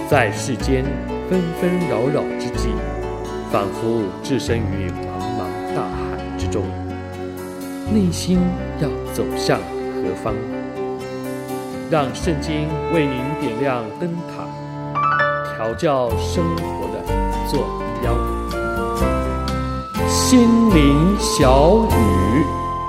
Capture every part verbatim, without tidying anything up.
在世间纷纷扰扰之际，仿佛置身于茫茫大海之中，内心要走向何方？让圣经为您点亮灯塔，调教生活的坐标。心灵小语，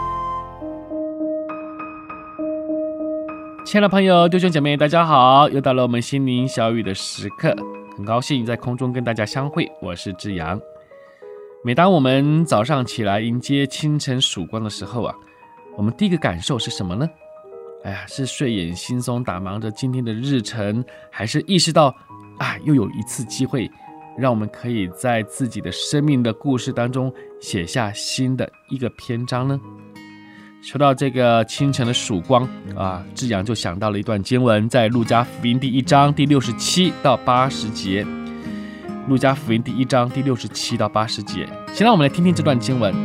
亲爱的朋友、弟兄姐妹，大家好！又到了我们心灵小语的时刻，很高兴在空中跟大家相会。我是志阳。每当我们早上起来迎接清晨曙光的时候啊，我们第一个感受是什么呢？哎呀，是睡眼惺忪打忙着今天的日程，还是意识到啊，又有一次机会，让我们可以在自己的生命的故事当中写下新的一个篇章呢？说到这个清晨的曙光啊，志阳就想到了一段经文，在路加福音第一章第六十七到八十节。路加福音第一章第六十七到八十节，先让我们来听听这段经文。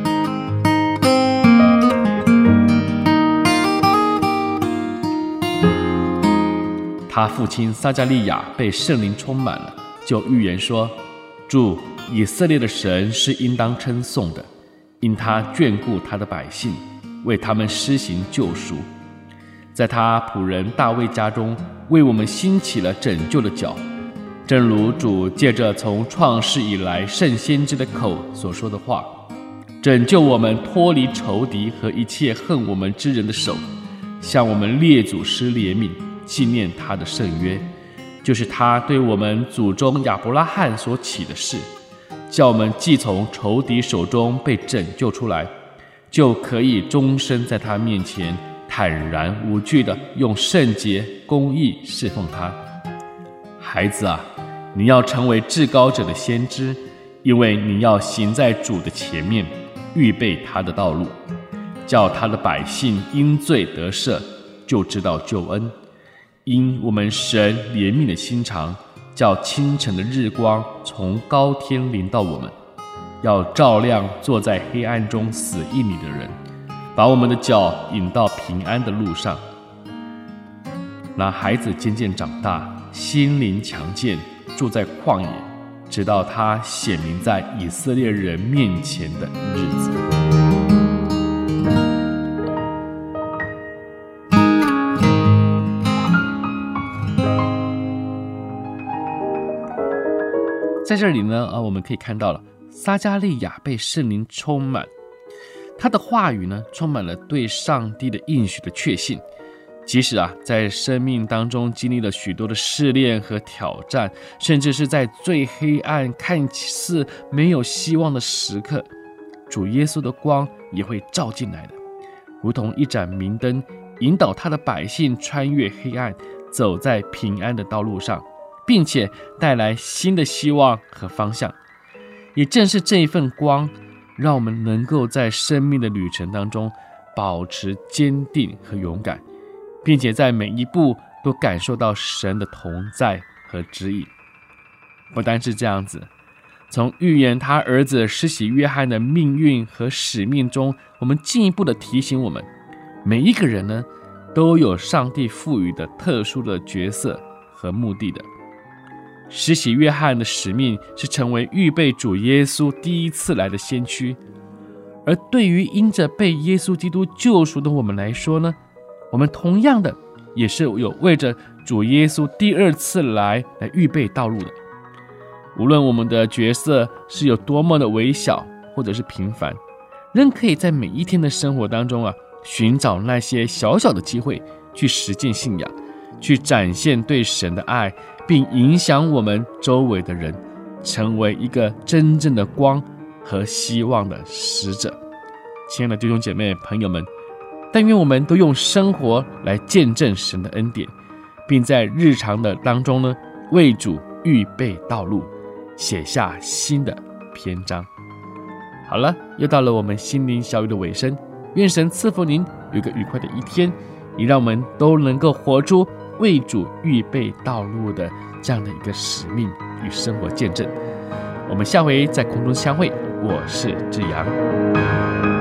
他父亲撒迦利亚被圣灵充满了，就预言说：主以色列的神是应当称颂的，因他眷顾他的百姓，为他们施行救赎。在他仆人大卫家中，为我们兴起了拯救的脚，正如主借着从创世以来圣先知的口所说的话，拯救我们脱离仇敌和一切恨我们之人的手，向我们列祖施怜悯，纪念他的圣约，就是他对我们祖宗亚伯拉罕所起的事，叫我们既从仇敌手中被拯救出来，就可以终身在他面前坦然无惧地用圣洁公义侍奉他。孩子啊，你要成为至高者的先知，因为你要行在主的前面，预备他的道路，叫他的百姓因罪得赦，就知道救恩。因我们神怜悯的心肠，叫清晨的日光从高天临到我们，要照亮坐在黑暗中死荫里的人，把我们的脚引到平安的路上。那孩子渐渐长大，心灵强健，住在旷野，直到他显明在以色列人面前的日子。在这里呢，啊，我们可以看到了撒迦利亚被圣灵充满，他的话语呢，充满了对上帝的应许的确信。即使啊，在生命当中经历了许多的试炼和挑战，甚至是在最黑暗、看似没有希望的时刻，主耶稣的光也会照进来的，如同一盏明灯，引导他的百姓穿越黑暗，走在平安的道路上，并且带来新的希望和方向。也正是这一份光，让我们能够在生命的旅程当中保持坚定和勇敢，并且在每一步都感受到神的同在和指引。不单是这样子，从预言他儿子施洗约翰的命运和使命中，我们进一步的提醒我们，每一个人呢，都有上帝赋予的特殊的角色和目的的。施洗约翰的使命是成为预备主耶稣第一次来的先驱，而对于因着被耶稣基督救赎的我们来说呢，我们同样的也是有为着主耶稣第二次来来预备道路的。无论我们的角色是有多么的微小或者是平凡，仍可以在每一天的生活当中啊，寻找那些小小的机会去实践信仰，去展现对神的爱，并影响我们周围的人，成为一个真正的光和希望的使者。亲爱的弟兄姐妹朋友们，但愿我们都用生活来见证神的恩典，并在日常的当中呢，为主预备道路，写下新的篇章。好了，又到了我们心灵小语的尾声，愿神赐福您有一个愉快的一天，也让我们都能够活出为主预备道路的这样的一个使命与生活见证。我们下回在空中相会，我是志阳。